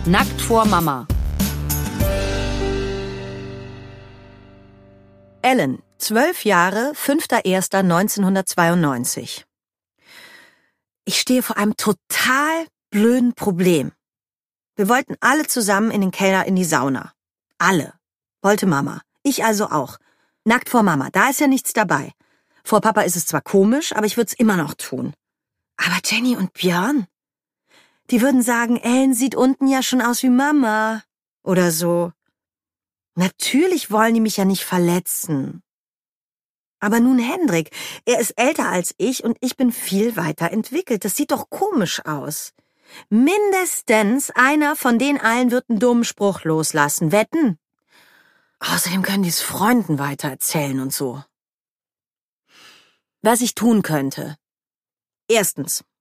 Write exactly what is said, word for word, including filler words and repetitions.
Nackt vor Mama. Ellen, zwölf Jahre, fünfter erster neunzehnhundertzweiundneunzig. Ich stehe vor einem total blöden Problem. Wir wollten alle zusammen in den Keller in die Sauna. Alle. Wollte Mama. Ich also auch. Nackt vor Mama, da ist ja nichts dabei. Vor Papa ist es zwar komisch, aber ich würde es immer noch tun. Aber Jenny und Björn? Die würden sagen, Ellen sieht unten ja schon aus wie Mama. Oder so. Natürlich wollen die mich ja nicht verletzen. Aber nun Hendrik, er ist älter als ich und ich bin viel weiter entwickelt. Das sieht doch komisch aus. Mindestens einer von den allen wird einen dummen Spruch loslassen. Wetten? Außerdem können die es Freunden weitererzählen und so. Was ich tun könnte. Erstens,